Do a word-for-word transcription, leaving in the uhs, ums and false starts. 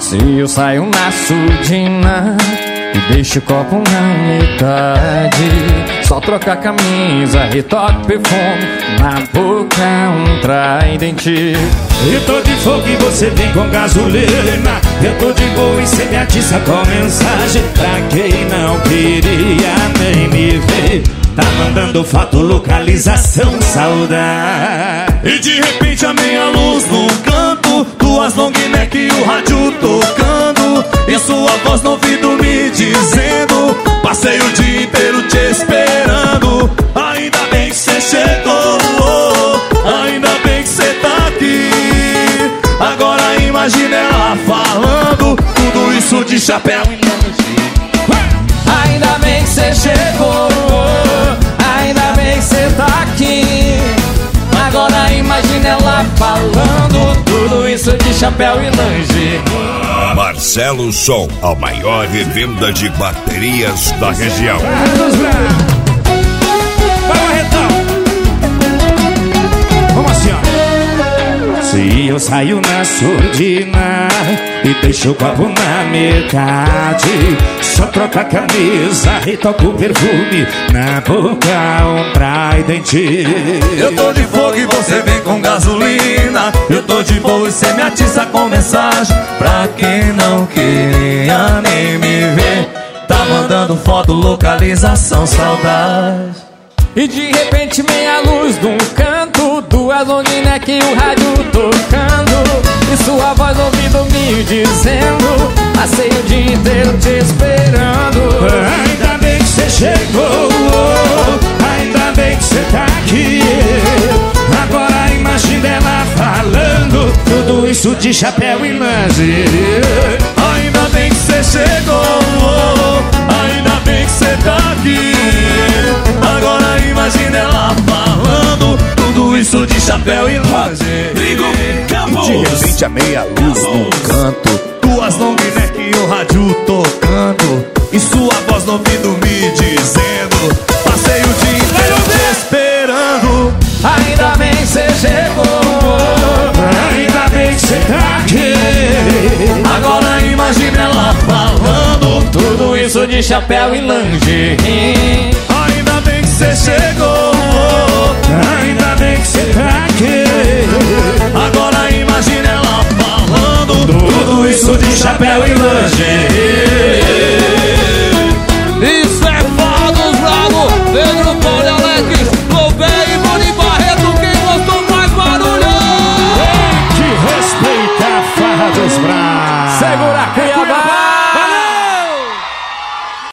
Se eu saio na surdina e deixo o copo na metade, só trocar a camisa, retoque, perfume, na boca um tridente. Eu tô de fogo e você vem com gasolina. Eu tô de boa e cê me atiça com mensagem. Pra quem não queria nem me ver, tá mandando foto, localização, saudade. E de repente a meia luz num canto, duas long neck e o rádio tocando, e sua voz no ouvido me dizendo: passei o dia inteiro te esperando. Ainda bem que cê chegou, ainda bem que cê tá aqui. Agora imagina ela falando tudo isso de chapéu e lanche. Ainda bem que cê chegou, ainda bem que cê tá aqui. Agora imagina ela falando tudo isso de chapéu e lingerie. Marcelo Som, a maior revenda de baterias da região. Vai, Barretão! Vamos assim, ó. Se eu saio na surdina e deixo o copo na metade, só troca a camisa e toca o perfume, na boca um tridente. Eu tô de fogo e você vem com gasolina. Eu tô de boa e cê me atiça com mensagem. Pra quem não queria nem me ver, tá mandando foto, localização, saudade. E de repente meia luz num canto, duas long neck e o rádio tocando, e sua voz no ouvido me dizendo: passei o dia inteiro te esperando. Ainda bem que cê chegou, ainda bem que cê tá aqui. Agora imagina ela falando tudo isso de chapéu e lingerie. Ainda bem que cê chegou, ainda bem que cê tá aqui. Agora imagina ela falando tudo isso de chapéu e lingerie. De repente a meia luz num canto, duas long neck e o rádio tocando, e sua voz no ouvido me dizendo: passei o dia inteiro te esperando. Ainda bem que cê chegou, ainda bem que cê tá aqui. agora imagina ela falando tudo isso de chapéu e lingerie. Ainda bem que cê chegou, ainda bem que cê tá aqui. Agora imagina ela falando tudo isso de chapéu e lingerie.